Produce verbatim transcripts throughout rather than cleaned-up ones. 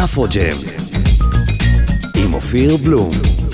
Afro Jams עם אופיר בלום.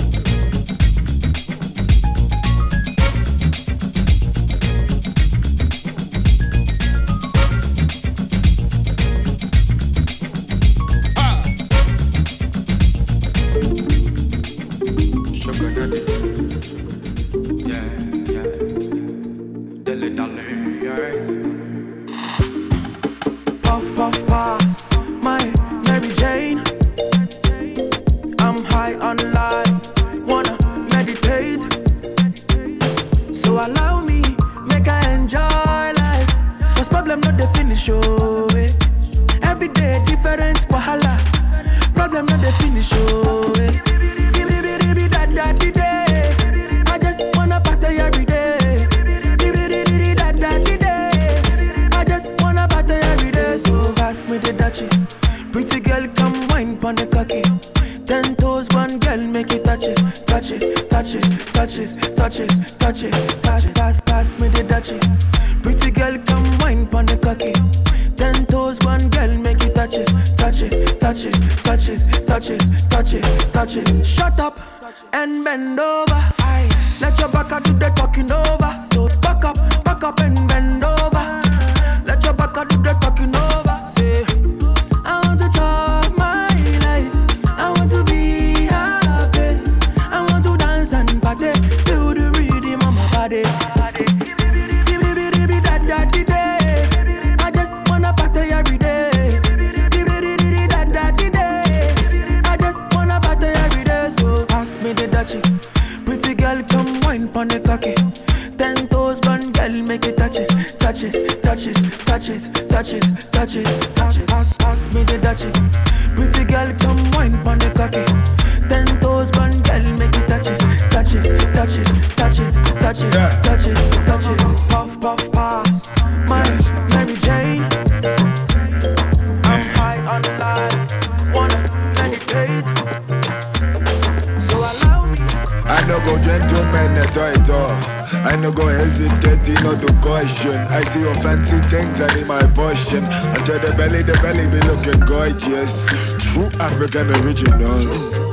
I see your fancy things, I need my portion. Until the belly, the belly be looking gorgeous. True African original.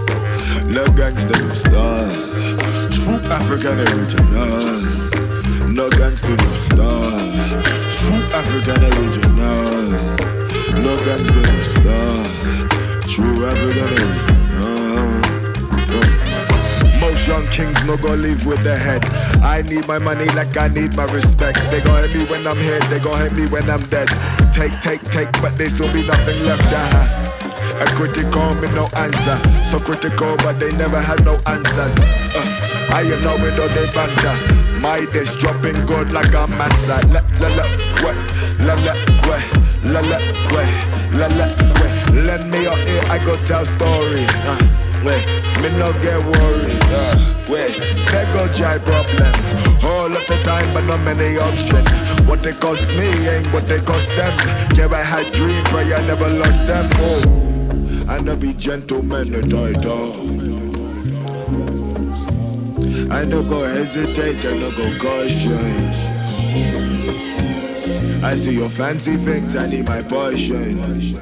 No gangster, no star. True African original. No gangster, no star. True African original. No gangster, no star. True African original. Most young kings no go live with their head. I need my money like I need my respect. They gon' hit me when I'm here, they gon' hit me when I'm dead. Take, take, take, but there still be nothing left. Uh-huh. A critical, me no answer. So critical, but they never had no answers. Uh, I am now with all they banter. My dish dropping good like a mansa. La la la, what? La la, what? La la, what? La la, what? Lend me your ear, I go tell story. Uh, Wait, me no get worried, uh, wait, there go giant problem. Whole lot of time but not many options. What they cost me ain't what they cost them. Yeah, I had dreams but I never lost them. Oh, I no be gentleman no die dog. I no go hesitate, I no go caution. I see your fancy things, I need my portion.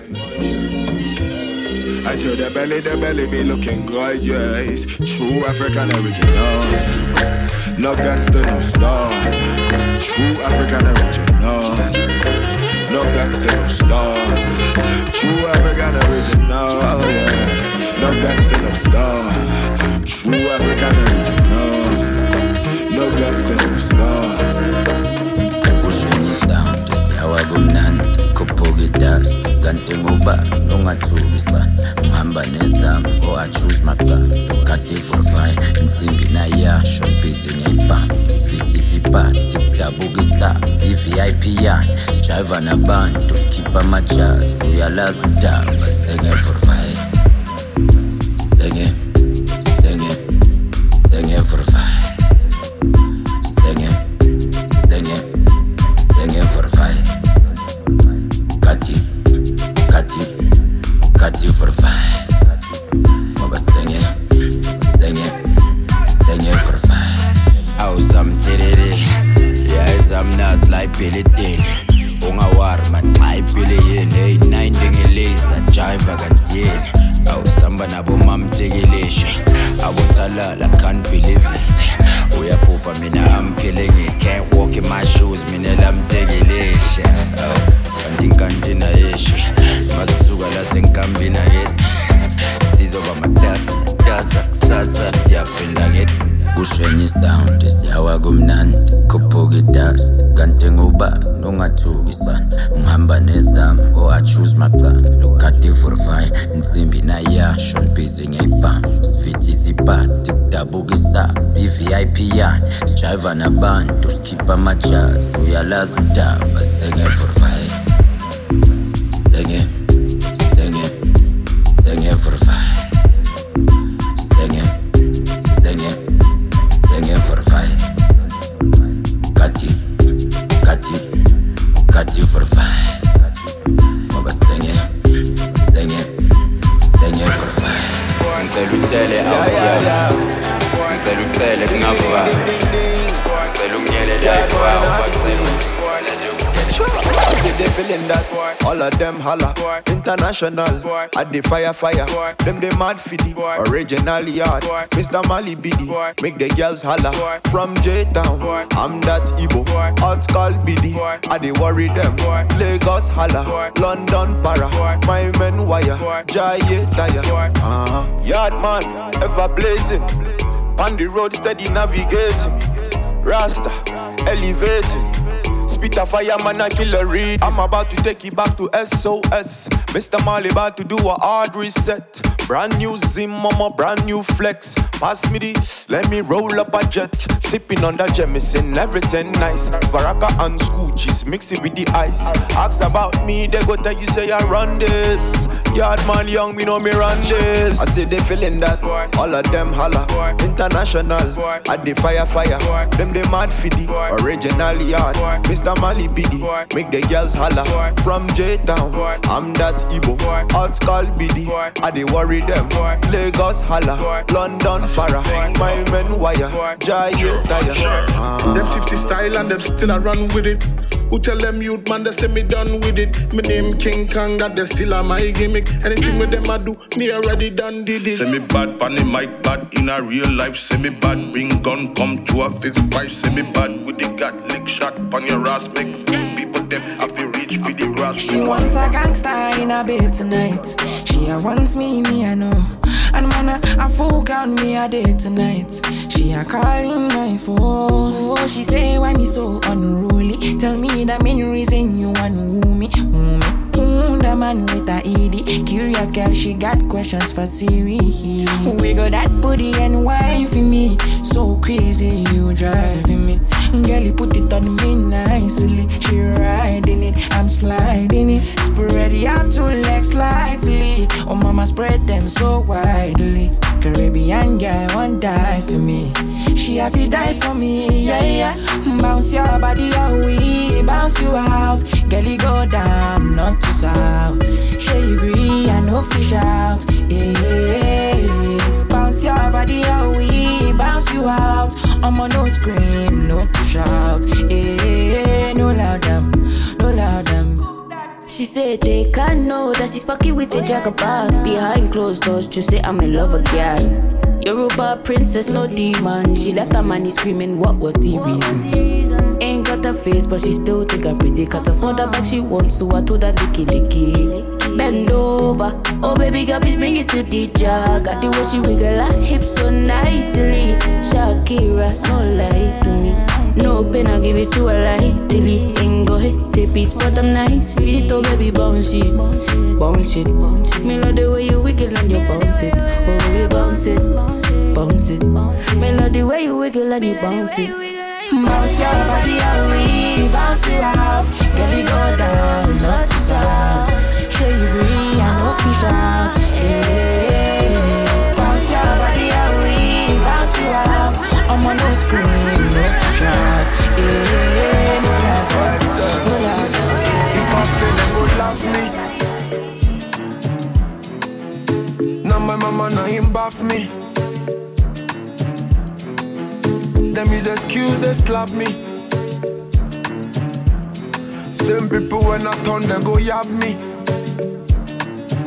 Until the belly, the belly be looking gorgeous. True African original. No gangster, no star. True African original. No gangster, no star. True African original. Oh yeah. No gangster, no star. True African original. No gangster, no star. Pushing sound is how I go nan. Kopogi dust. Kanti ngoba nongathukisan ngihamba nezami or I choose my club ukade for fine insimbi na yasho busy ngepam sithi sipati dabukisa I V I P yan driver nabantu skippa majas uyalazi udaba senge for fine senge senge senge for fine senge senge senge for fine kati Kati, Kati for fine. Mama sing it, sing it, sing it for fine. Au some tiriri, yeah, some nas like Billy Dean. Unga war man, I Billy in eight nine ding elisa. jive akadiyeni awusamba nabo mamtekelesha abothalala can't believe it uyaphupha mina I'm killing it can't walk in my shoes mina lamtekelesha kanti kanti na yeshi masuka la senkambina ke sizoba matasa tasa kusasa siyaphinda ke kushenye sound siyawa kumnandi khuphuka dust kanti ngoba nongathukisana ngihamba nezami oh I choose macala lokade forty-five insimbi na yasho busy ngeyibamba sifithi izibhadi kudabukisa i-V I P yani sijiva nabantu sikhipha amajazi uyalazi udaba senge forty-five senge senge senge forty-five senge senge senge forty-five kati kati kati forty-five ngoba senge senge senge forty-five ngicela uthele awuthele ngicela uthele kungava ngicela ungiyele live wow bakusela I say they feeling that, all of them holla, international, at the fire fire, them they mad fiddy, original yard, Mister Mali Biddy, make the girls holla, from J-Town, I'm that Igbo, hot call Biddy, I they worry them, Lagos holla, London para, my men wire, Jaya tire, uh-huh. Yard man, ever blazing, on the road steady navigating, Rasta, elevating, spit a fireman a killer read. I'm about to take it back to S O S. Mister Marley about to do a hard reset. Brand new Zim, mama, brand new flex. Pass me the, let me roll up a jet. Sipping on that Jameson, everything nice. Baraka and Scoochies, mix it with the ice. Ask about me, they go tell you say I run this. Yard man young, me know me run this. I say they feeling that, all of them holla. International, at the fire fire. Them they mad fiddy, original yard. Mister Mali Biddy, make the girls holla. From J-Town, I'm that Igbo, hot call Biddy, I they worry them. Lagos holla, London para, my men wire, Jaya tire. uh-huh. Them fifty style and them still a run with it. Who tell them youth man they say me done with it. Me name King Kong, that they still a my gimmick. Anything with them I do, me already done did it. Say me bad, pan the mic bad in a real life. Say me bad, bring gun come to a fist fight. Say me bad with the gat lick shot pan your ass. Make people them have to reach with the grass. She wants a gangster in a bed tonight. She a wants me, me I know. And man a, a full ground me a day tonight. She a calling my phone. Oh, she say when he's so unruly. Tell me the main reason you want woo me, woo me. Mm, the man with a E D. Curious girl, she got questions for Siri. We got that booty and wife in me. So crazy, you driving me. Girl, you put it on me nicely. She riding it, I'm sliding it. Spread out two legs slightly. Oh, mama, spread them so widely. Caribbean girl won't die for me. She have to die for me, yeah, yeah. Bounce your body away, bounce you out. Girl, you go down, not to south. Shey you agree, I no fish out, yeah. Bounce your body away, bounce you out. I'm on no scream, no to shout, yeah. No loud them, no loud them. She said they can't know that she's fucking with a jagaban. Behind closed doors, just say I'm in love again. Yoruba princess, no demon. She left her money screaming, what was the reason? Ain't got her face, but she still think I'm pretty. Can't afford her back, she wants, so I told her licky licky. Bend over, oh baby girl, please bring it to the jar. Got the way she wiggle her hips so nicely. Shakira, no lie to me. No pain, I give it to her lightly. Ain't go hit the beats, but I'm nice with it, oh baby, bounce it, bounce it. Me love the way you wiggle and you bounce it, oh baby, bounce it, bounce it. Me love the way you wiggle and you bounce it. Bounce your body away, bounce you out. Girl, you go down, not to south. Shey you agree, I no fish out, yeah. Bounce your body away, bounce you out. I'm on no scream, no to shout, yeah. No loud down, no loud down. If I feel them would love me. Now my mama now him bath me. Them is excuse they slap me. Same people when I turn they go yab me.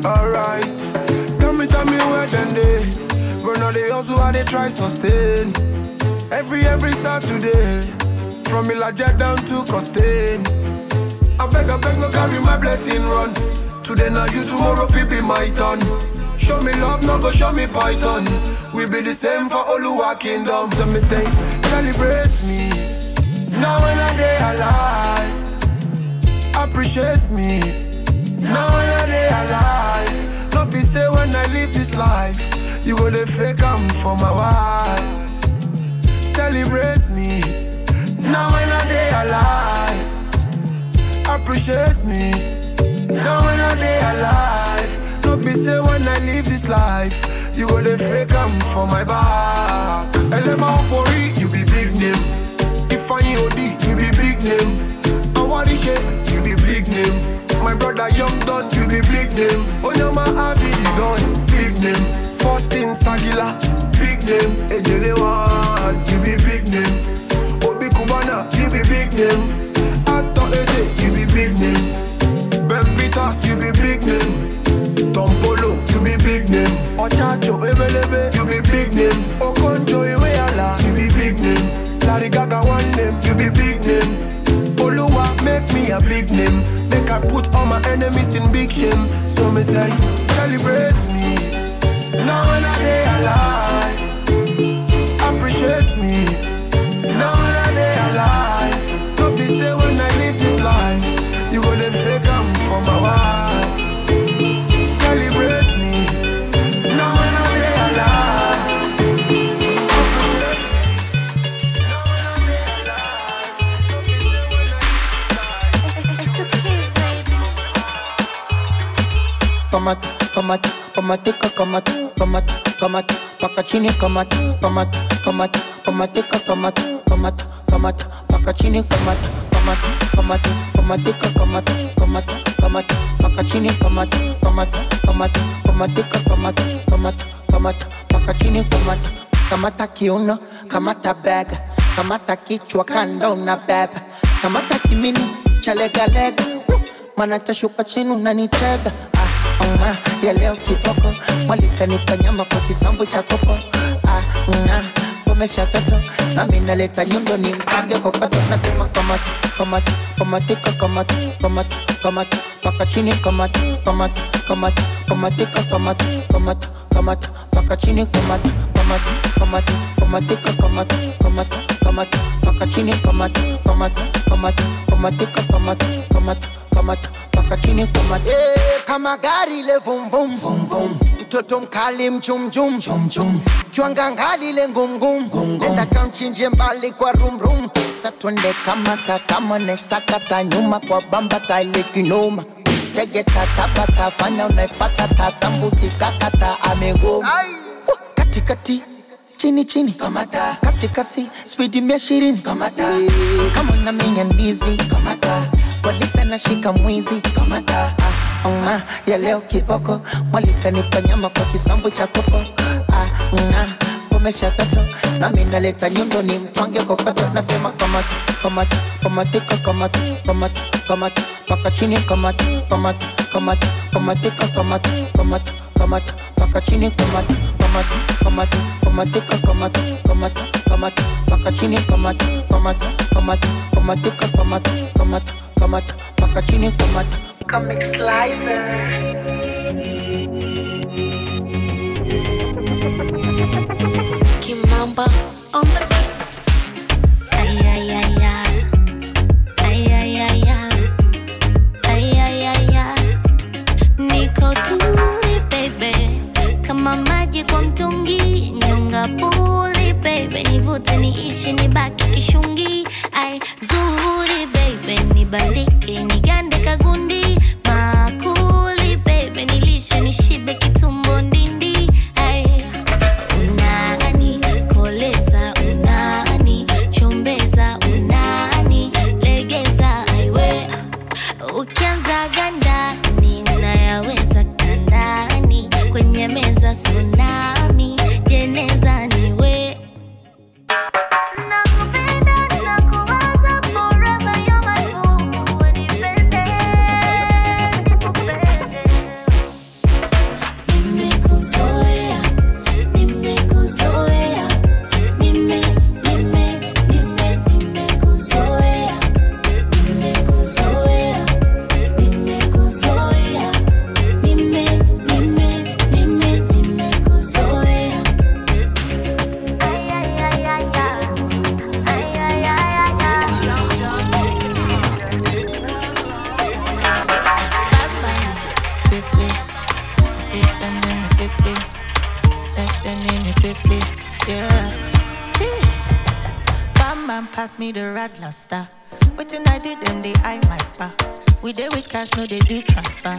Alright, tell me, tell me where them they. Run all they also how they try sustain. Every, every Saturday, from Ilaja down to Costain. I beg, I beg, no carry my blessing run. Today now you, tomorrow fi be my turn. Show me love, no go show me python. We be the same for Oluwa Kingdom. So me say, celebrate me. Now when I day alive, appreciate me. Now when I day alive, no be say when I live this life, you go to fake am for my wife. Celebrate me. Now when I day alive, appreciate me. Now when I day alive, no be say when I live this life, you go to fake am for my back. L M O for it, you be big name. If I O D, you be big name. Awarishe, you be big name. My brother Young Don, you be big name. Onyama Avi the Don, big name. Faustin Sagila, big name. Ejelewan, you be big name. Obi Kubana, you be big name. Ato Eze, you be big name. Ben Peters, you be big name. Tom Polo, you be big name. Ochacho Ebelebe, you be big name. Okonjo Iweala, you be big name. Larry Gaga one name, you be big name. Oluwa make me a big name. Make I put all my enemies in big shame. So me say, celebrate me. Now when I day alive, appreciate me. Now when I day alive, don't be say when I live this life, you go to fake am for my wife. Celebrate me. Now when I day alive, appreciate me. Now when I day alive, don't be say when I live this life. It's the kids, baby. Kamata, kamata, kamatika, kamata, kamata, kamata, paka chini, kamata, kamata, kamata, kamatika, kamata, kamata, kamata, paka chini, kamata, kamata, kamata, kamatika, kamata, kamata, kamata, paka chini, kamata, kamata, kamata, kamatika, kamata, kamata, kamata, paka chini, kamata, kamata kiuno, kamata bega, kamata kichwa kando na beba, kamata kimini, chalega lega, mana tashuka chini unanitega. Uh, ya leo kiboko mwalika nipa nyama kwa kisambu cha kopo. Ah, uh, komesha toto na mina leta nyundo ni mkange kokoto. Nasema kamata, kamata, kamatika, kamata, kamata, kamata, paka chini, kamata, kamata, kamata, kamatika, kamata, kamata, kamata, paka chini, kamata, kamata, kamata, kamatika, kamata, kamata, kamata, paka chini, kamata, kamata, kamata, kamatika, kamata, kamata, kamata, paka chini, kamata. Eh, kama gari le vum vum vum vum, mtoto mkali mchum chum chum chum, kiwanga ngali le ngum ngum ngum, nenda kamchinje mbali kwa rum rum. Sasa twende kamata kama nesakata nyuma kwa bamba taile kinoma. Tege tatabata fanya unaifata tazambusi kakata amegoma. uh, Kati kati chini chini kamata, kasi kasi speedi mia shirini kamata. Kama na minya ndizi kamata, polisi na shika mwizi kamata. Ah, uh, ya leo kiboko mwalika nipa nyama kwa kisambu cha kopo. Ah, uh, komesha toto na mina leta nyundo ni mtwange kokoto. Nasema kamata, kamata, kamatika, kamata, kamata, kamata, paka chini, kamata, kamata, kamata, kamatika, kamata, kamata, kamata, paka chini, kamata, kamata, kamata, kamatika, kamata, kamata, kamata, paka chini, kamata, kamata, kamata, kamatika, kamata, kamata, kamata, paka chini, kamata. Comic Slicer. Kimamba on the beats. Ay ay ay ay, ay ay ay ay, ay ay ay ay. Niko tuli baby, kama maji kwa mtungi, nyonga puli baby, nivute niishi nibaki kishungi. Ay zuri baby, nibandike nigande kagundi, makuli baby, nilishe nishibe kitumbo ndindi. Ay unani koleza, unani chombeza, unani legeza. Aiwe ukianza ganda ninayaweza kandani, kwenye meza tsunami jeneza niwe. Nakupenda, nakuwaza forever, you're my fool. they spending it quickly. Spending it quickly, yeah. Bam man, pass me the Radler star. Waiting I did them, they eye my bar. We dey with cash, no they do transfer.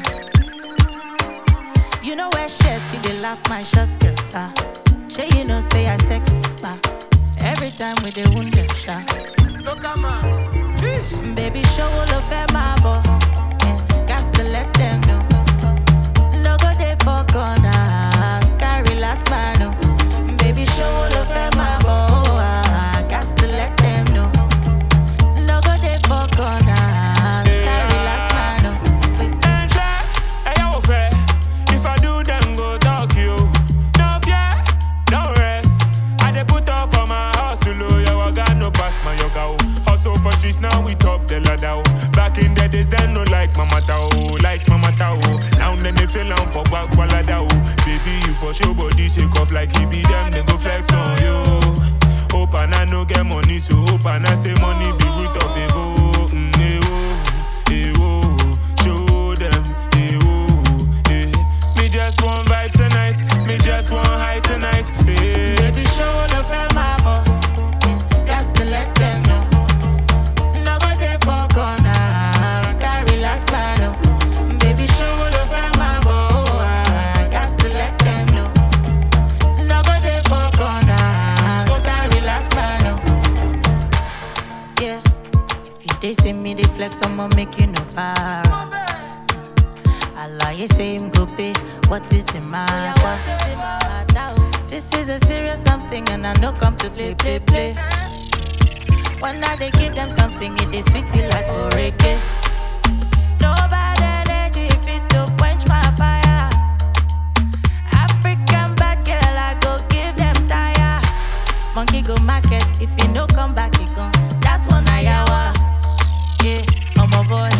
You know where shit, you they laugh my shots, girl, sir. Say you know, say I sexy, bah. Every time we dey wound them, sha. Look at man, baby, show all of them, my boy. Yeah, got to let them know. No go they for corner, carry last man, no. Baby, show all of them, my boy. Got to let them know. No go they for corner, carry last man, no. Hey, yo, fair. If I do, them go talk you. No fear, no rest. I dey put off for my hustle, yo. I got no pass my yoga. Hustle for streets, now we top the ladder. Back in the days, then no like Mama Tao, like Mama Tao. Now then they feel on for back walada. Baby, you for sure body shake off like he be them, they go flex on you. Hope and I no get money, so hope and I say money be root of evil. Mm, ewo, ewo, show them, ewo, eh. Me just want vibe tonight, me just want high tonight, eh. Baby, show all the fam, mama. Got to let them know. No go there for corner, carry last man, no. Baby, show all the fam, mama. Got to let them know. No go there for corner, carry last man, no. Yeah, if you they see me, they flex, I'ma make you no para. I lie, you say him go pay. What is the matter? This is a serious something, and I know come to play, play, play. One night they give them something, it is sweetie like Oreke. No bad energy if it to quench my fire. African bad girl, I go give them tire. Monkey go market, if he no come back, he gone. That's one I yawa. Yeah, I'm a boy.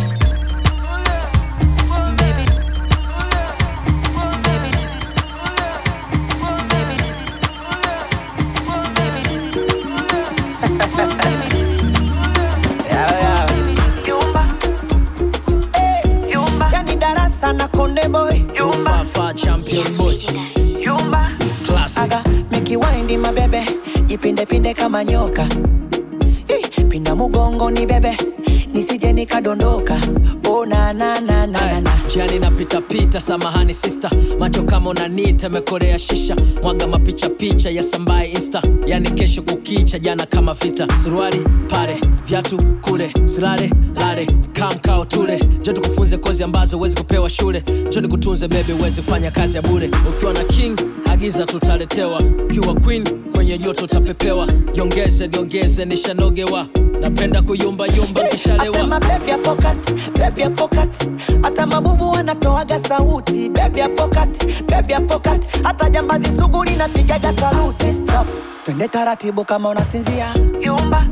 Konde boy, Yumba, far champion boy, Yumba, class. Aga, make you wind in my baby, jipinde pinde kama nyoka. Hey, pinda mugongo ni bebe, nisije nikadondoka. Oh na na na na na na. Jiani napita pita, samahani sister. Macho kama unanita, mekorea shisha. Mwaga mapicha picha ya sambaye insta. Yani kesho kukicha, jana kama vita. Suruali, pare, viatu, kule. Silale, lale, kamkao tule. Joto kufunze kozi ambazo wezi kupewa shule. Choni kutunze baby, wezi fanya kazi ya bure. Ukiwa na king, agiza tutaletewa. Ukiwa queen, kwenye joto utapepewa. Yongeze, niongeze, nishanogewa. Napenda kuyumba yumba kishalewa. Asema baby ya pocket, baby ya pocket. Hata mabubu wanatoaga sauti. Baby ya pocket, baby ya pocket. Hata jambazi suguri napigaga saluti. Stop, twende taratibu kama unasinzia. Yumba,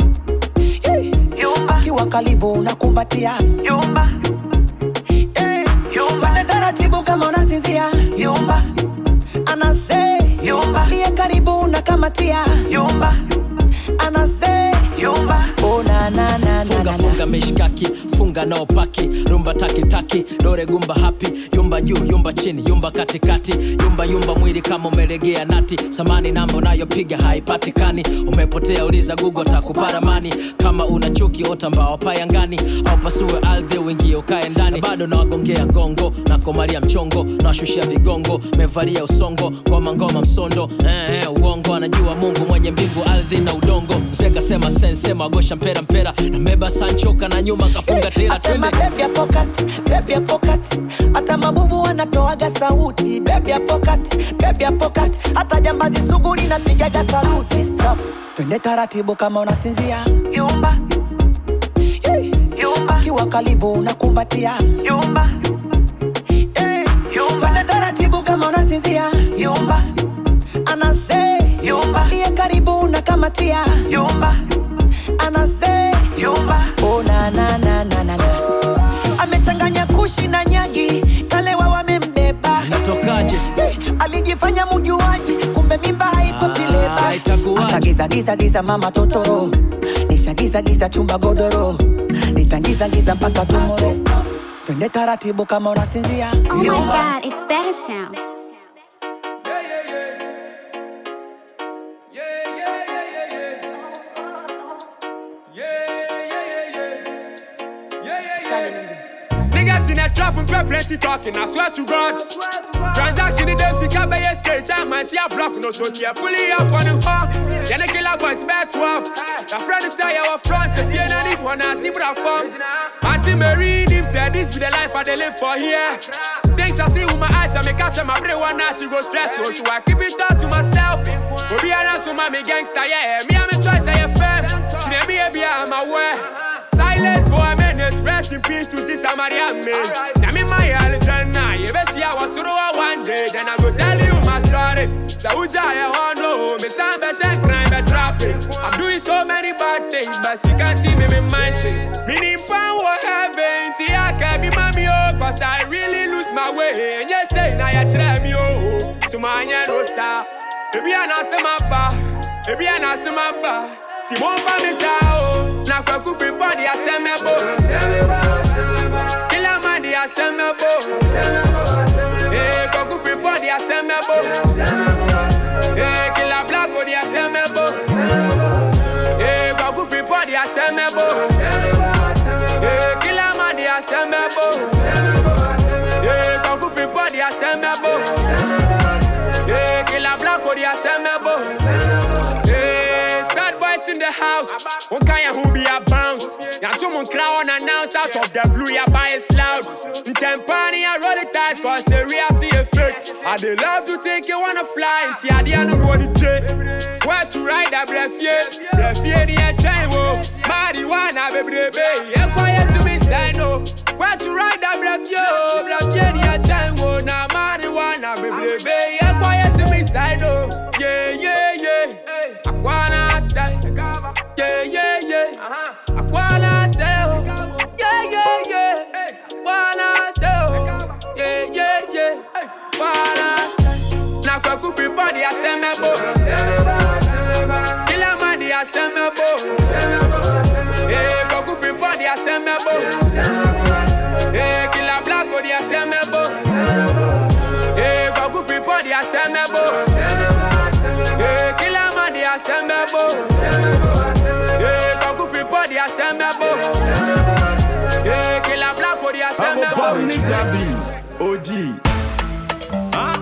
hey. Yumba. Akiwa karibu unakumbatia. Yumba, hey. Yumba. Twende taratibu kama unasinzia. Yumba, anase. Yumba, liye karibu unakamatia. Yumba, anase. Yumba, oh na na na na. Funga funga mishkaki, funga no paki. Rumba taki taki, dore gumba happy. Yumba juu, yumba chini, yumba katikati. Yumba yumba mwili kama umelegea nati. Samani namba unayopiga haipatikani. Umepotea uliza Google takupara mani. Kama una chuki ota mbao payangani. Au pasue ardhi uingie ukae ndani. Bado na wagongea ngongo, na komalia mchongo. Na washushia vigongo, mevalia usongo. Ngoma ngoma msondo, eh eh uongo. Anajua Mungu mwenye mbingu ardhi na udongo. Mzeka sema sema agosha mpera mpera. Na mbeba sanchoka na nyuma kafunga tira. Asema baby ya pocket, baby ya pocket. Hata mabubu wanatoaga sauti. Baby ya pocket, baby ya pocket. Hata jambazi suguri napigaga saluti. Stop, twende taratibu kama unasinzia. Yumba, hey. Yumba, akiwa karibu unakumbatia. Yumba, hey. Yumba, twende taratibu kama unasinzia. Yumba, anase. Yumba, liye karibu unakamatia. Yumba, anase. Yumba, oh na na na na na na. Amechanganya kushi na nyagi, kalewa wamembeba. Natokaje? Hey, alijifanya mujuaji, kumbe mimba haiko tileba. Itakuwaje? Giza giza giza mama totoro. Nisha giza giza chumba godoro. Nitangiza giza mpaka tomorrow. Twende taratibu kama unasinzia. Oh my God, it's better sound. Niggas in a trap and pray plenty talking, I swear to God. Transaction in them, see Kabe, yes, say, I might hear block, no so here, pulling up on the hawk. Then a killer boys, bad twelve. The friend is say, our front, if you're not even wanna see what I found. Auntie Mary, him said, this be the life I they live for here. Things I see with my eyes, I make catch my brain one now, she go stressful, so I keep it down to myself. Go be honest with my gangster, yeah, me, I'm a choice, I am fair. She never be a beer, I'm aware. Silence for a minute, rest in peace to Sister Mariam. Now me my Alexandra, you bet see I was through one day, then I go tell you my story. So which I want to know, me some best crime but trapping. I'm doing so many bad things, but you can't see me in my shit. Me need power heaven, see I can't be mommy oh, cause I really lose my way. And you say now you try me oh, so my hand no sa. Baby I not say my ba, baby I not say my ba. Si mon femme est ça, oh, n'a pas coup fait body à s'aimer beau. Qu'il a mandi à s'aimer beau. Eh, quand coup fait body à s'aimer beau. Eh, qu'il a blague body à s'aimer beau. Eh, quand coup fait body à s'aimer beau. Eh, qu'il a mandi à s'aimer beau. Eh, quand coup fait body à s'aimer beau. Eh, qu'il a blague body à s'aimer beau. Eh, sad boys in the house. One kind who be a bounce. Now someone crowd announce out of the blue, ya buy it loud. In Tempani, I roll it tight, cause the real see effect. I they love to take you wanna fly, and see I didn't know the jet. Where to ride that breath, yeah. Breath, yeah, the time, oh. Marijuana, baby, baby. Yeah, quiet to me, say no. Where to ride that breath, yo. Breath, yeah, the time, oh. Now, marijuana, baby, baby. Yeah, quiet to me, say no. Yeah, yeah, yeah. I wanna say, yeah, yeah, yeah. Uh-huh. I wanna say, oh. Yeah, yeah, yeah. I wanna say, oh. Yeah, yeah, yeah. Wanna say. Now, kwa kufi body, I say me bo. Kila mandi, I say me bo. Eh, kwa kufi body, I say me bo. Eh, kila black body, I say me bo. Eh, kwa kufi body, I say me bo. Eh, kila mandi, I say me bo. Eh, kwa kufi body, I say me bo. Eh, kila black body, I say me bo. O G. Hein?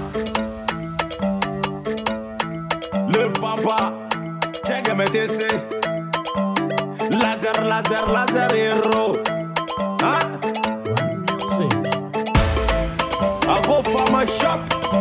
Le papa, check me T C. Laser, laser, laser hero. Hein? I go for my shop.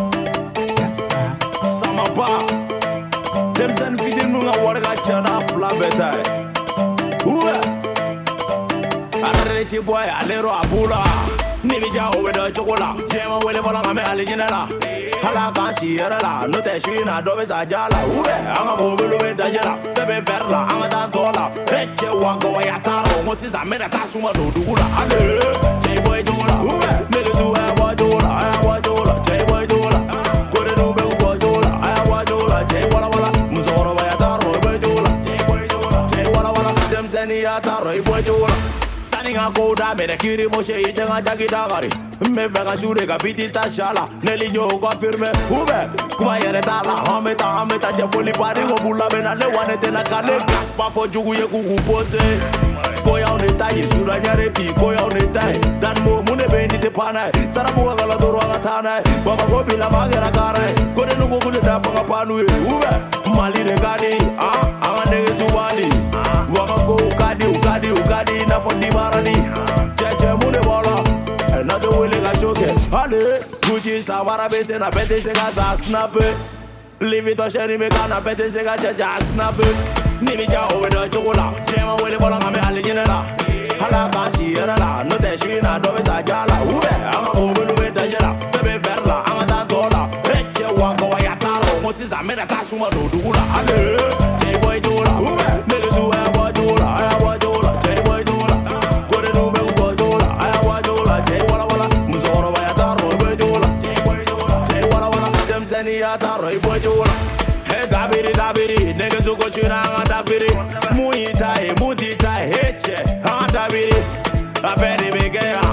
Sama ba. Dem sen video nunga warga chana flabeta. Uwe. Arrechi boy alero abula. Nibija over the chocolate. Jema wele bola ngame alijinela. Hala kansi yerela. No te shina dobe sajala. Uwe. Anga mobile benda jela. Bebe verla. Anga tantola. Eche wango ya taro. Mosi za mera tasuma do dugula. Ale. Jay boy dola. Uwe. Nigga do I want dola. I want dola. Jay boy dola. Go to no be boy dola. I want dola. Jay wala wala. Muzoro ya taro. Boy dola. Jay boy dola. Jay wala wala. Dem seni ya taro. Boy dola. Ninga koda me kiri moshe itenga jagidagari me vega shure ga bitita shala neli jo ko firme ube kuma yere tala hameta hameta je foli pari go bula bena le wane tena kale gaspa fo jugu ye gugu pose koya on etai sura nyare pi koya on etai dan mo mune bendi te pana tarabu ga la doro ga tana baba go bila magera kare ko de nugo kule da fa panu ube mali de gadi ah anga de zubani waka go ukadi ukadi ukadi na fo di barani cheche mune bola another way ga choke ale Gucci savara bese na pete se ga sa snap leave it on sheri me kana pete se ga cha snap ni mi ja over the chokola chema wele bola ngame ale jinela hala kansi yerela no te shina do be sa jala ube anga over no be tajela bebe verla anga tantola eche wango ya taro mosi za mera tasuma do dugula ale che boy dola ube me do I want dola I want dola che boy dola go de no be go dola I want dola che wala wala muzoro ba ya taro boy dola che boy dola che wala wala dem seni ya taro boy dola he dabiri dabiri nigga to go china anga dabiri muita e mudita heche anga dabiri a bere begera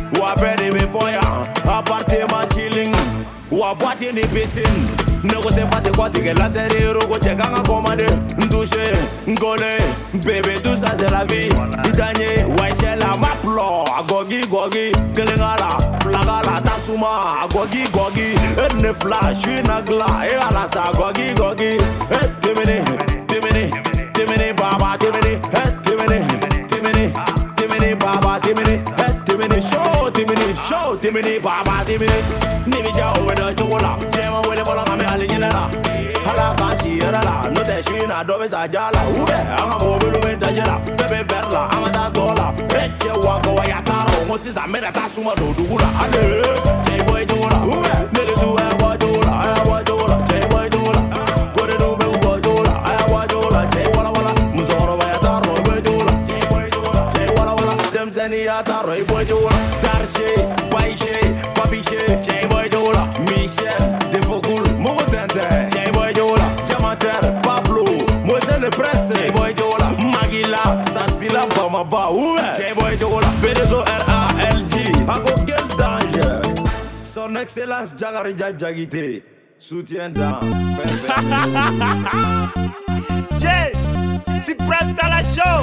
Ou après des méfoyants, appartement chilling. Ou à boîtier ni piscine. Négocier pas de quoi, t'es que la série Rogo, t'es gang à commander. Toucher, ngoler, bébé, tout ça c'est la vie. Itanie, ouais, c'est la maplo. Agogi, gogi, kelengala, flagala, tasuma. Agogi, gogi, et ne flash, une agla. Et à la sa, gogi, gogi. Et timini, timini, timini, baba, timini. Et timini, timini, timini, baba, timini. Et timini, show, timini, show, timini, baba, timini. Nivija, over the chola. Jema, wele, bola, mame, aliginela. Hala, kansi, erala. No te shina, dobe, sajala. Ube, anga, mobilu, mentajela. Bebe, verla, anga, tantola. Eche, wako, wayataro. Mosi, zamera, tasuma, do, dugula. Ale, jay, boy, jola. Ube, nele, du, eh, boy, jola. Eh, boy, jola. Jay, boy, jola. Gore, du, be, boy, jola. Eh, boy, jola. Jay, wala, wala. Muzoro, wayataro, boy, jola. Jay, boy, jola. Jay, wala, wala. Dem, zeni, yataro, eh, boy, jola. Darshe, baishe, papishe. Jay, boy, jola. Michel, Defogul, Moutente. Jay, boy, jola. Jamater, Pablo, Mose le Presse. Jay, boy, jola. Magila, Sassila, Bamaba. Ouve. Jay, boy, jola. B deux O R A L G. Ago, quel danger. Son Excellence Jagarija Jagite. Soutien dans. Jay, si prêt à la show.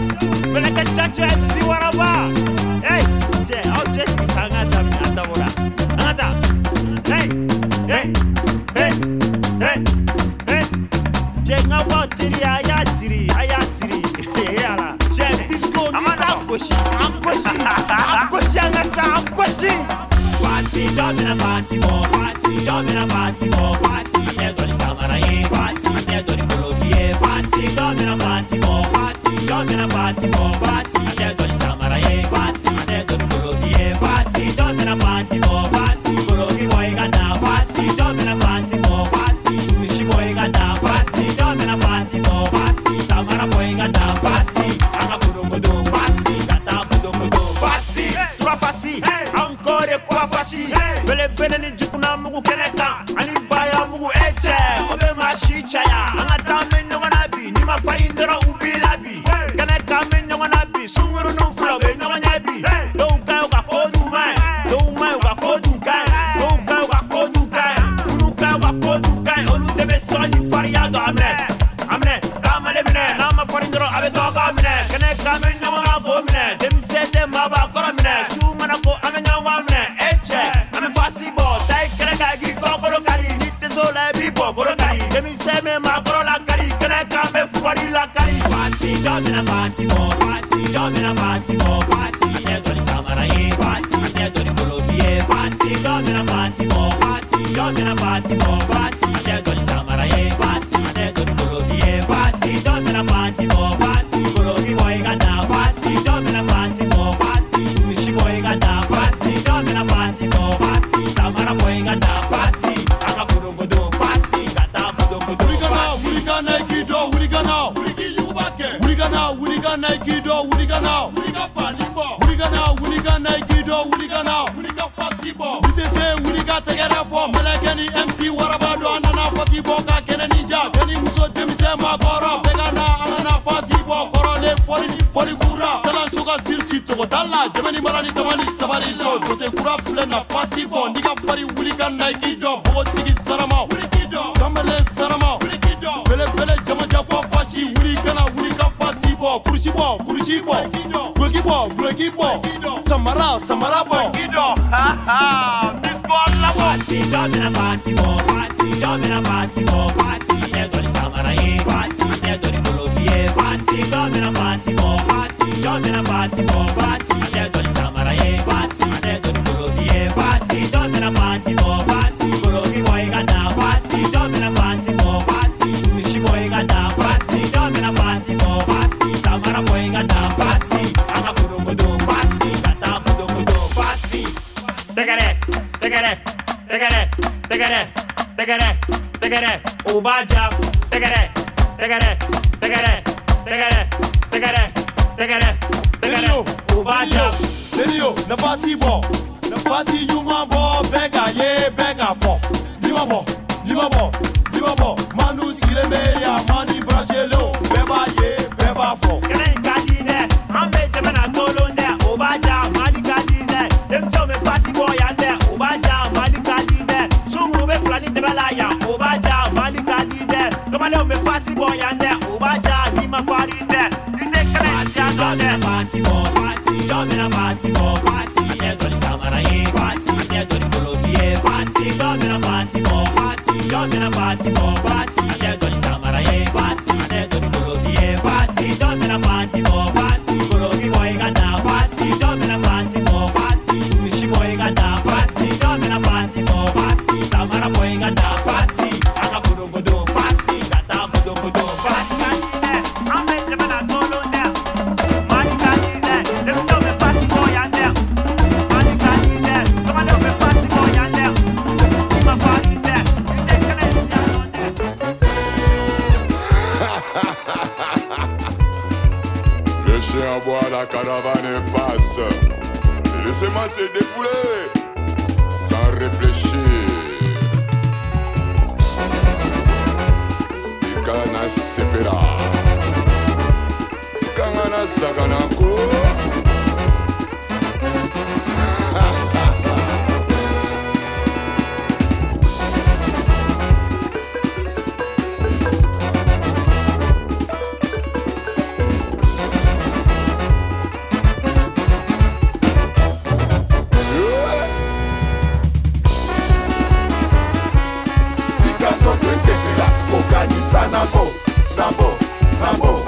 Venez que chacho M C Waraba. Hey, Jay, oh Jay, si sangata mi atamura. Angata. Hey, hey, hey, hey, hey. Jay, ngawa tiri aya siri, aya siri. Hey, ala. Jay, fisco ni amkoshi, amkoshi, amkoshi angata, amkoshi. Party, jump in a party, more party, jump in a party, more party. Nedoni samaraye, party, nedoni kolokie, party, jump in a party, more party, jump in a party, more party. Nedoni samaraye, party, nedoni kolokie, party, jump in a party, more party. Koloki boy gata, party, jump in a party, more party. Ushi boy gata, party, jump in a party, more party. Samara boy gata, party, anga budu budu, party, gata budu budu, party. Trois party, encore quoi party. Bele bele ni jukuna mugu keneka, ani baya mugu eche. Obe mashi chaya, anga tame nyongana bi, ni ma fari ndera ubi labi. Keneka me nyongana bi, sunguru no flow be nyongana bi. Do kai uka kodu mai, do mai uka kodu kai, do kai uka kodu kai, unu kai uka kodu kai. Olu debe soni fari ya do amne, amne, kamale mine, nama fari ndera abe do ga amne. Keneka me nyongana go mine, dem se dem aba kora mine, shu mana ko ame nyongana mine. Eche, ame fasi bo, tai keneka gi kokoro kari, nite sola bibo koro kari. Demi se me ma koro la kari, keneka me fari la kari. Party, jump in a party, more party, jump in a party, more party. Nedoni samaraye, party, nedoni kolokie, party, jump in a party, more party, jump in a party, more party. Nedoni samaraye, party, nedoni kolokie, party, jump in a party, more party. Koloki boy gata, party, jump in a party, more party. Ushi boy gata, party, jump in a party, more party. Samara boy gata, party, anga budu budu, party, gata budu budu. Wuriga Nike do, Wuriga now, Wurigi you back. Wuriga now, Wuriga Nike do, Wuriga now, Wuriga Panimbo. Wuriga now, Wuriga Nike do, Wuriga now, Wuriga Pasibo. We say Wuriga together for Melagani M C Warabado and Anna Pasibo, Kene Ninja, Keni Muso Demise Magora, Pegana, Anna Pasibo, Corole, Fori, Forigura, Tala Sugar Sirchi, Togotala, Germany Marani, Tamani, Savali, Jose Kura, Plena, Pasibo, Niga Fari, Wuriga Nike do, Bogotigi Sarama, Wurigido, Kamele Sarama, Wurigido, Bele Bele Jamaja Fashi, Wurigana, Wuriga Pasibo, Kurushibo, Kurushibo, Glugibo, Glugibo, Samara, Samara Boy, Gido, ha ha, Disco la party, jump in a party, more party, jump in a party, more party. Nedoni samaraye, party, nedoni kolokie, party, jump in a party, more party, jump in a party, more party. Nedoni samaraye, party, nedoni kolokie, party, jump in a party, more party. Koloki boy gata, party, jump in a party, more party. Ushi boy gata, party, jump in a party, more party. Samara boy gata, party, anga budu budu, party, gata budu budu, party. Take it, take it, take it, take it, take it, take it. Ubaja, take it, take it, take it, take it, take it, take it, take it. Ubaja, Denio, Nafasi bo, Nafasi Yuma bo, Bega ye, Bega fo, Lima bo, Lima bo, Lima bo, Manu Sireme ya, Mani Brachelo, Beba ye, Beba fo. Kene kadi ne, Ambe Jemena Tolonde, Ubaja, Mani kadi ne. boy and there. Ubaja, ni ma party there. You take credit, ya go there. Party boy, party. Jump in a party boy, party. Yeah, go to Samaraye, party. Yeah, go to Colombia, party. Jump in a party boy, party. Jump in a party boy, party. Yeah, go to Samaraye, party. Yeah, go to Colombia, party. Jump in a party boy, party. Colombia boy got down, party. Jump in a party boy, party. Wishi boy got down, party. Jump in a party boy, party. Samara boy got down, party. Anga budu budu, party. Got down budu budu, party. I'm ready to go there. Money can't be there. Let's go to party boy and there. Money can't be there. Come on over party boy and there. My party there. You take credit, ya go there. Le chien boit, la caravane passe. Laissez-moi se défouler sans réfléchir. Tikana sepera, tikana saganako. Nabo, nabo, nabo.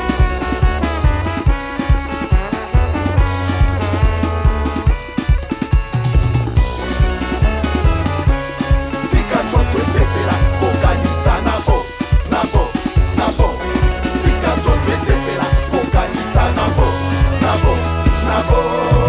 Tika zote sepela, kokanisa nabo, nabo, nabo. Tika zote sepela, kokanisa nabo, nabo, nabo.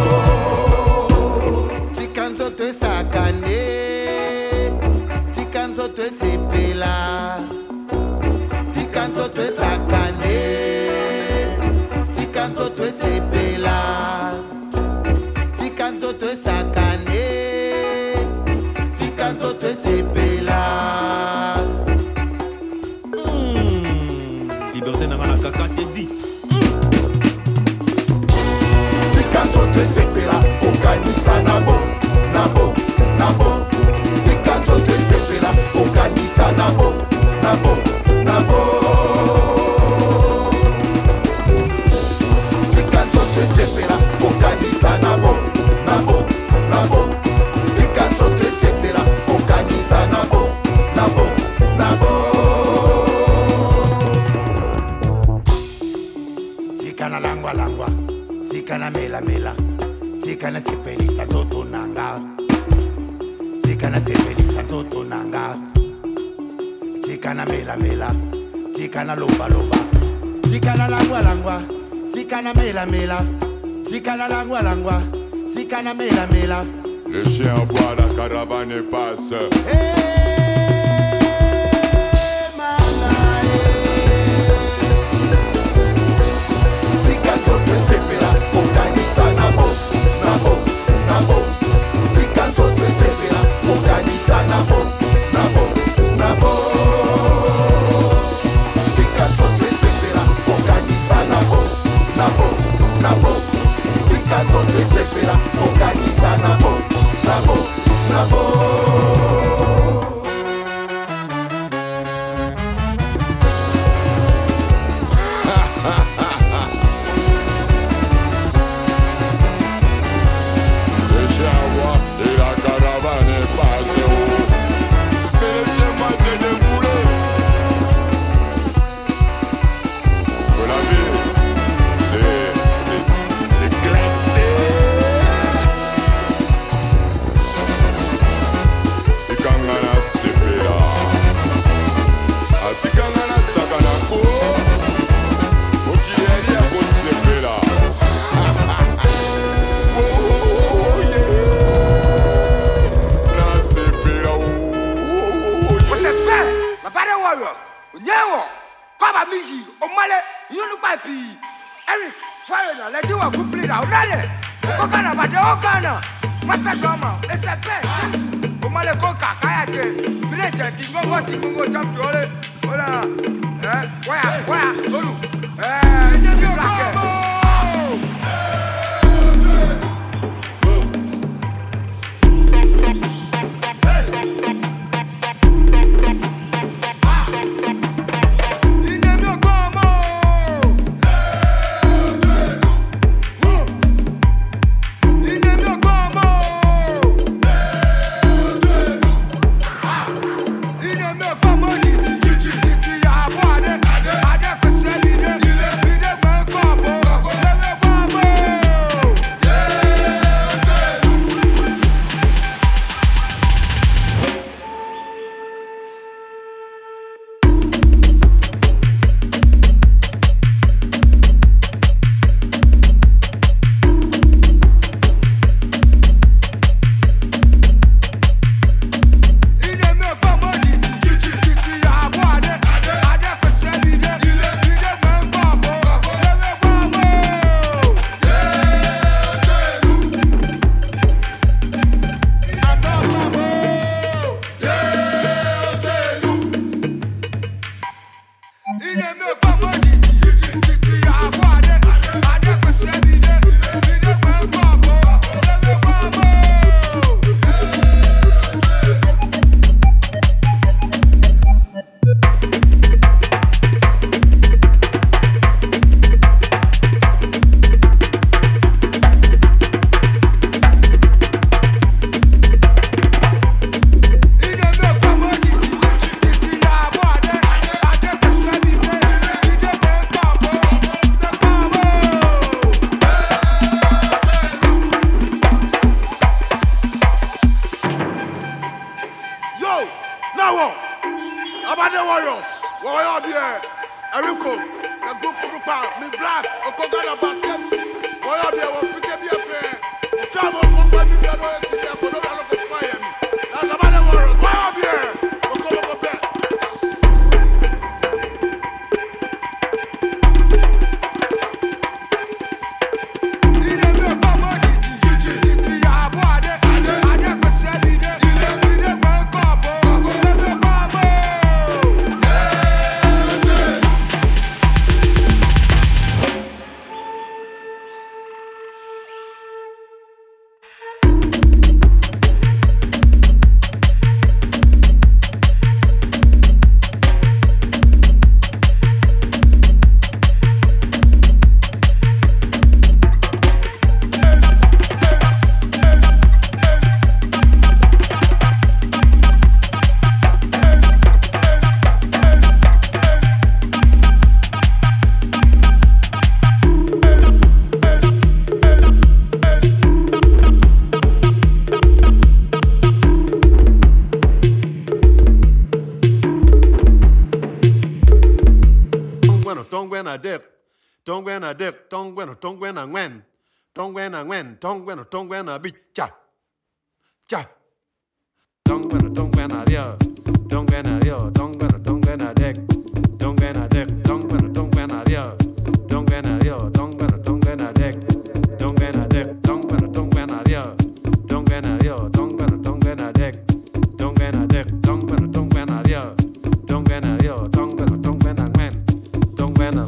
Tika zote sakane, tika zote sepela. Tikanzo twe sakane, tikanzo twe sepela, tikanzo twe sakane, tikanzo twe sepela. Hmm, liberté n'a rien à caca, t'es dit. Tikanzo twe sepela, kokanisa nabo, nabo, nabo. Tikanzo twe sepela, kokanisa nabo, nabo, nabo. Sepela, kokanisa nabo, nabo, nabo. Tikanzo te sepela, kokanisa nabo, nabo, nabo. Tikana langwa langwa, tikana mela mela, tikana sepelisa toto nanga, tikana sepelisa toto nanga, tikana mela mela, tikana loba loba, tikana langwa langwa. Tikana mela mela, tikana langwa langwa, tikana mela mela. Le chien boit, la caravane passe. Tikanzo te sepela, kokanisa nabo, nabo, nabo. Tikanzo te sepela, kokanisa nabo, nabo, nabo. Tikanzo te sepela, kokanisa nabo. Nabo, nabo, tikanzo te sepela, kokanisa nabo, nabo, nabo. Le chien et la caravane passe. Mais laissez-moi se défouler. Vous l'avez. Tikangana sepela, atikangana sakanako, okiyeli ako sepela. Oh oh oh yeah, na sepela oh oh oh yeah. What's that? My body warrior, nyewo, kwaba miji, omale, yunu papi, Eric, Foreigner, let you walk complete out, nale, okana bade okana, master drummer, it's a pen. Omale koka kayate, bileche tingongo tingongo champion, ola, eh, waya waya, olu, eh, nyebi orake. Hey. Now what? About the Warriors. Warrior there. Eriko. The group group out. Me black. Okogana Basket. Warrior there was fit to be a fair. The Samo Company there was fit to be a fire me. That's about the Warriors. Warrior there. Okogana Basket. Tongwena dek, tongwena, tongwena ngwen, tongwena ngwen, tongwena, tongwena bi cha, cha. Tongwena, tongwena rio, tongwena rio, tongwena, tongwena dek, tongwena dek, tongwena, tongwena rio, tongwena rio, tongwena, tongwena dek, tongwena dek, tongwena, tongwena rio, tongwena rio, tongwena, tongwena dek, tongwena dek, tongwena, tongwena rio, tongwena rio, tongwena, tongwena ngwen, tongwena.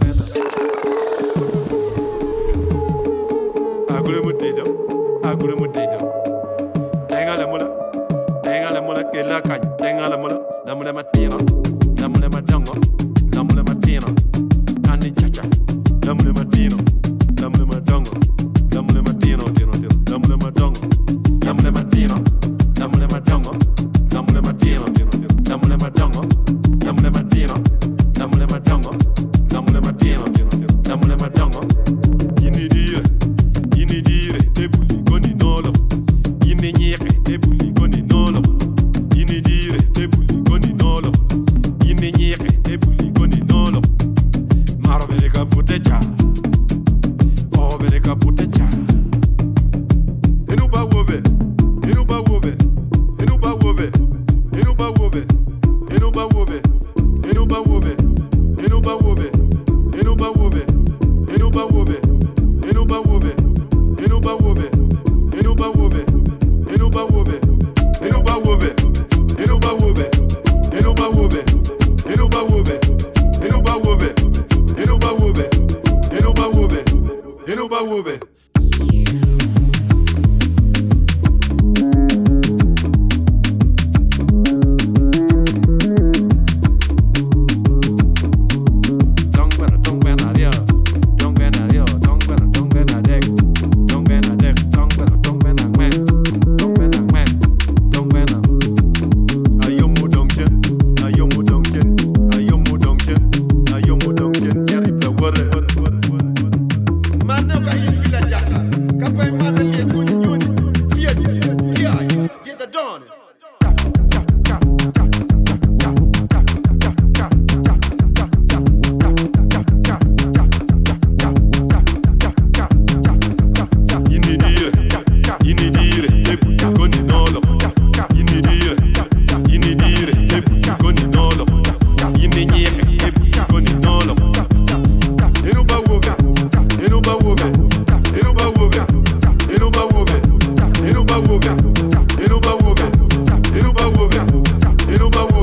Agule mutido, agule mutido. Tenga la mula, tenga la mula que la caña. Tenga la mula, la mula matina, la mula matango, la mula matina. Ani chacha, la mula matino, la mula matango, la mula matino, tino tino. La mula matango, la mula matino, la mula matango, la mula matino, tino tino. La mula matango, la mula matino, la mula matango, la mula matino, tino tino. La mula matango, ini dia. Ini dire te buli goni nolo. Ini nyeke te buli goni nolo. Ini dire te buli goni nolo. Ini nyeke te buli goni nolo. Maro bene kapute cha. Oh bene kapute cha. Enu ba wobe. Enu ba wobe. Enu ba wobe. Enu ba wobe. Enu ba wobe. Enu ba wobe. Enu ba wobe. Enu ba wobe. Enu ba wobe. Enu ba wobe. Enuba wobe, enuba wobe, enuba wobe, enuba wobe, enuba wobe, enuba wobe, enuba wobe, enuba wobe, enuba wobe, enuba wobe, enuba wobe. Enuba wobe,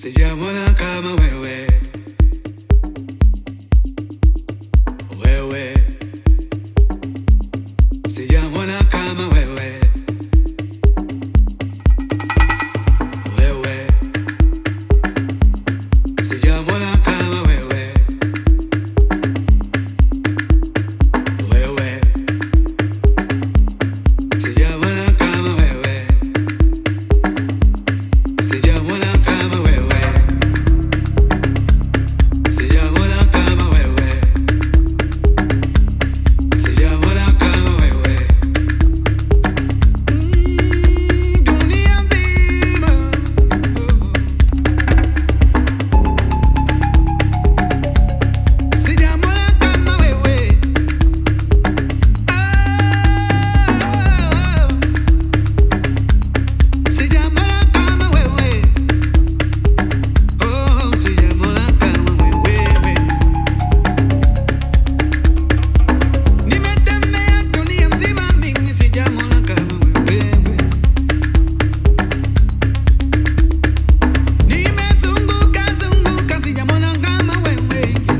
Sijamona kama wewe. Wewe. Sijamona kama wewe. Wewe. Sijamona kama wewe. Wewe. Sijamona kama wewe. Sijamona kama wewe. Sijamona kama wewe. Sijamona kama wewe. Dunia nzima. Sijamona kama wewe. Sijamona kama wewe. Oh, sijamona kama wewe. Nimetembea dunia mzima mimi sijamona kama wewe. Nimezunguka zunguka sijamona kama wewe.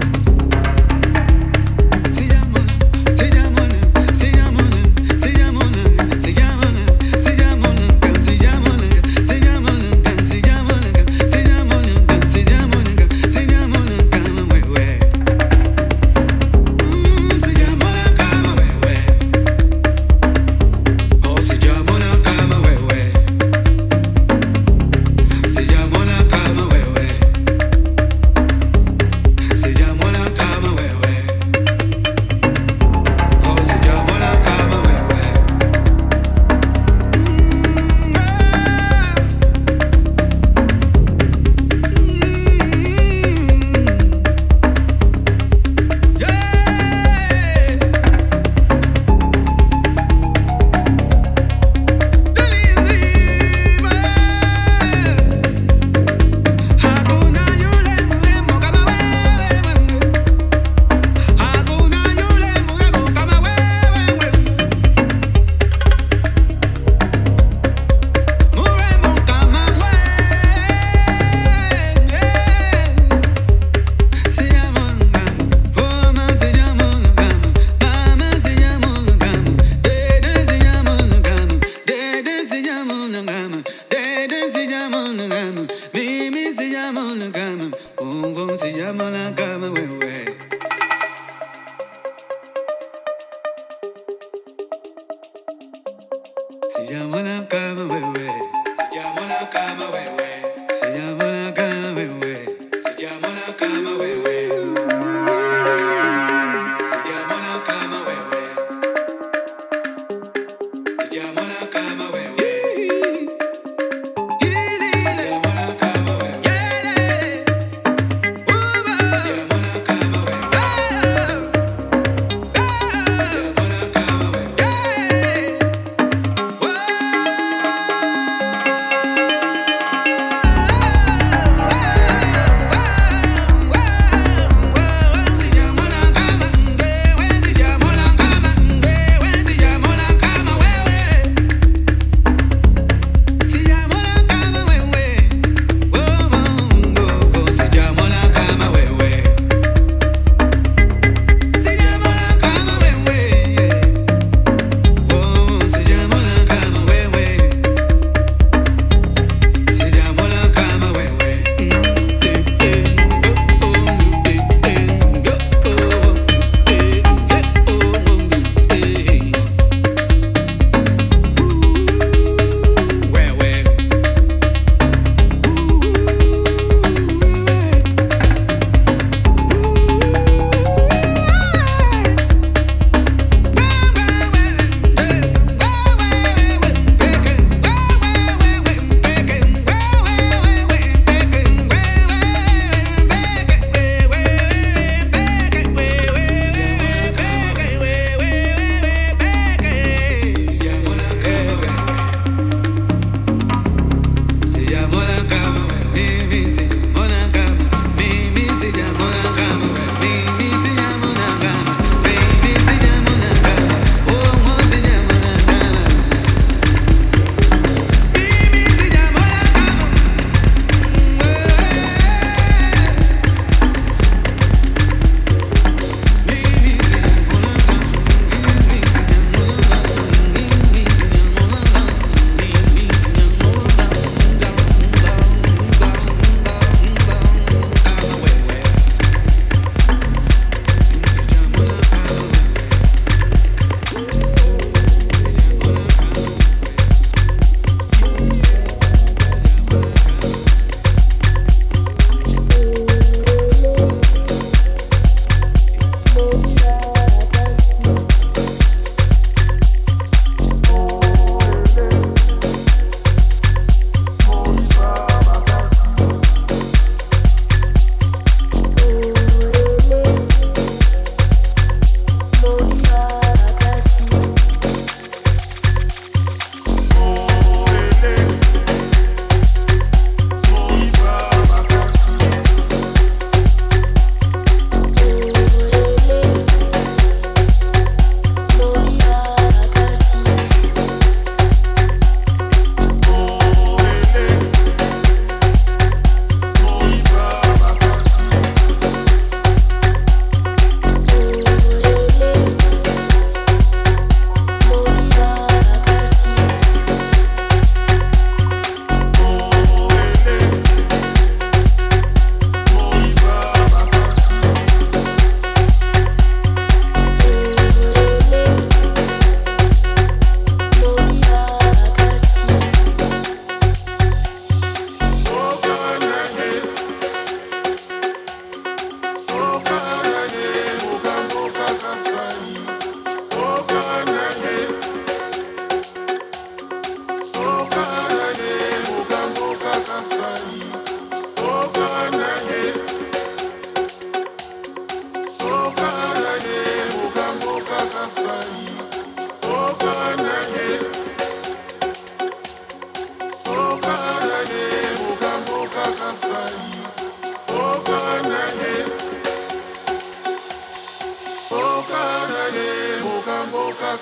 Sijamona, sijamona, sijamona, sijamona, sijamona, sijamona, sijamona, sijamona, sijamona, sijamona, sijamona, sijamona kama wewe. Sijamona kama wewe. Oh, sijamona kama wewe. Sijamona kama wewe. Sijamona kama wewe. Oh, sijamona kama wewe. Sijamona kama wewe. Sijamona kama wewe. Sijamona kama wewe. Sijamona kama wewe. Sijamona kama wewe. Sijamona kama wewe. Sijamona kama wewe. Sijamona kama wewe. Sijamona kama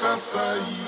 Kasai.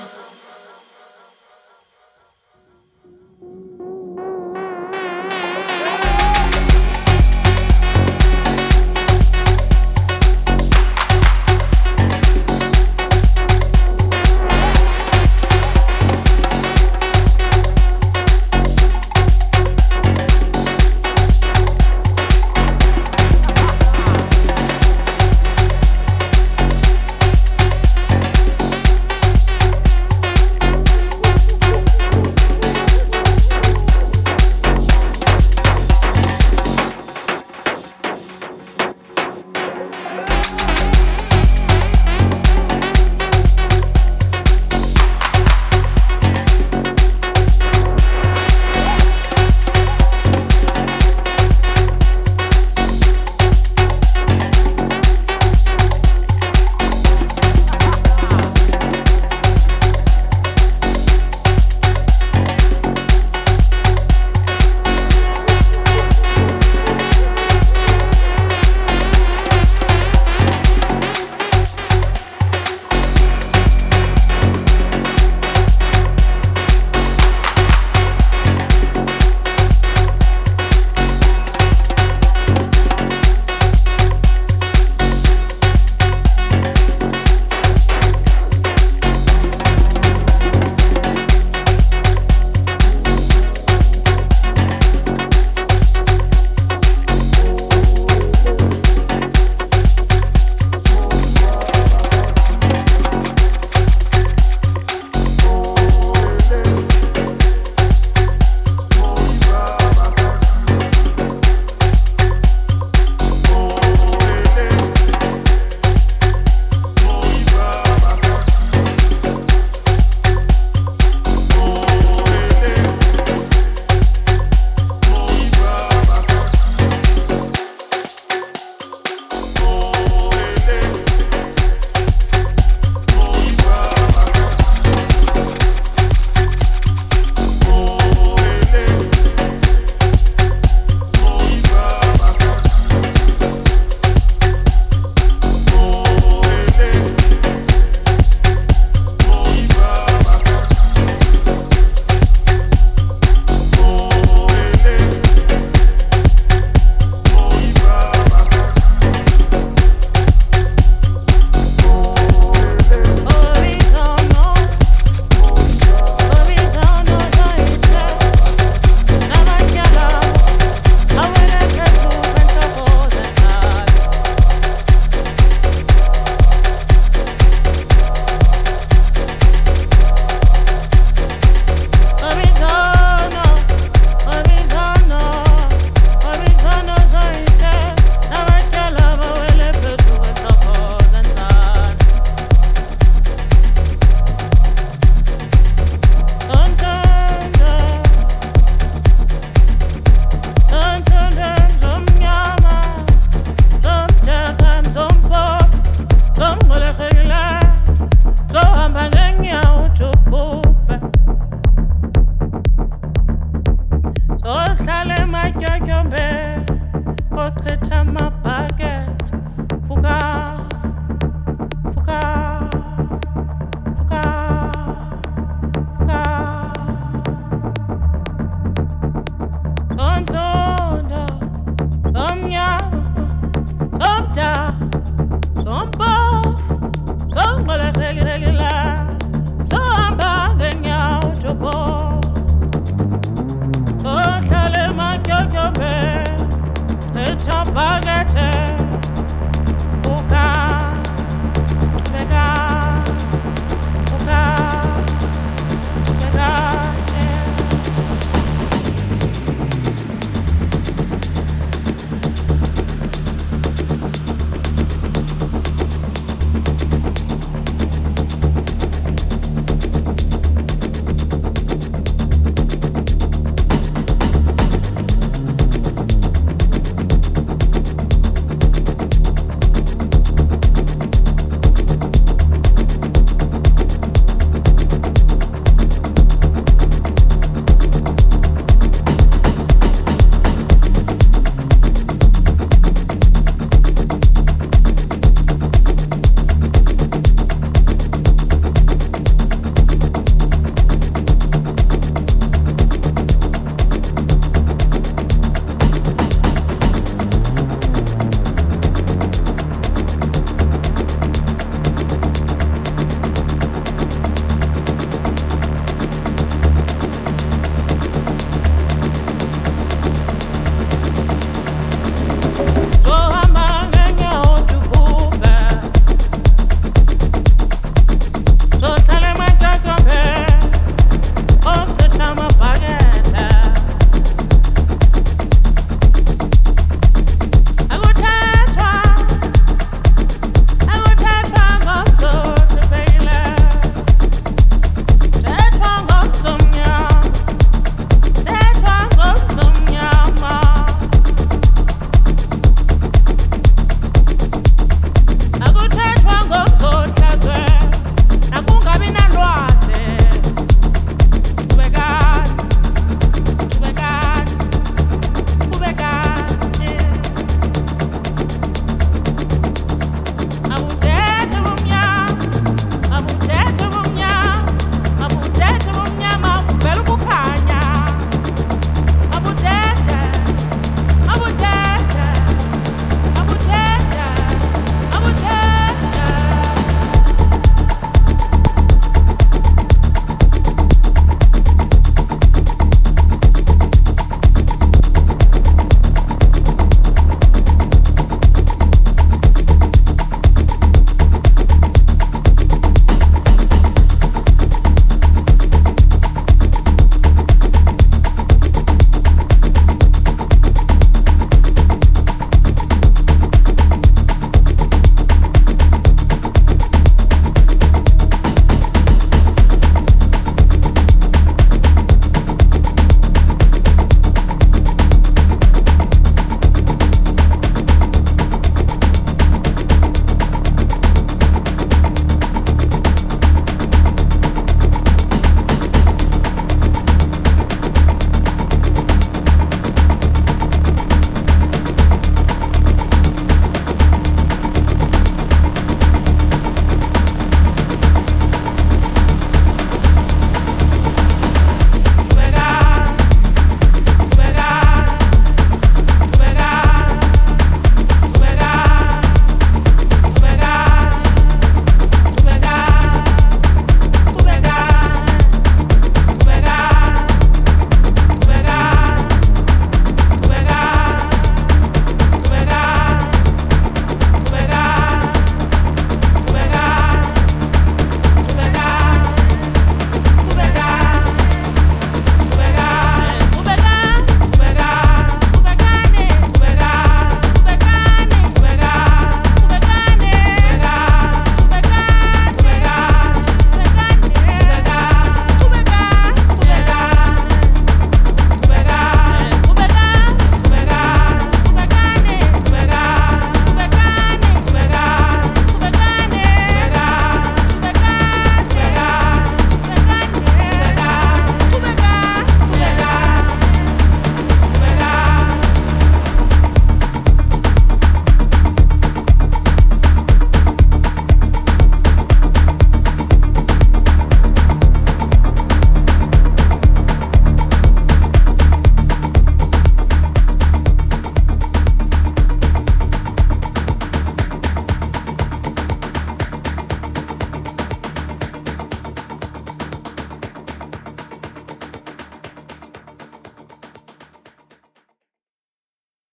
Baguette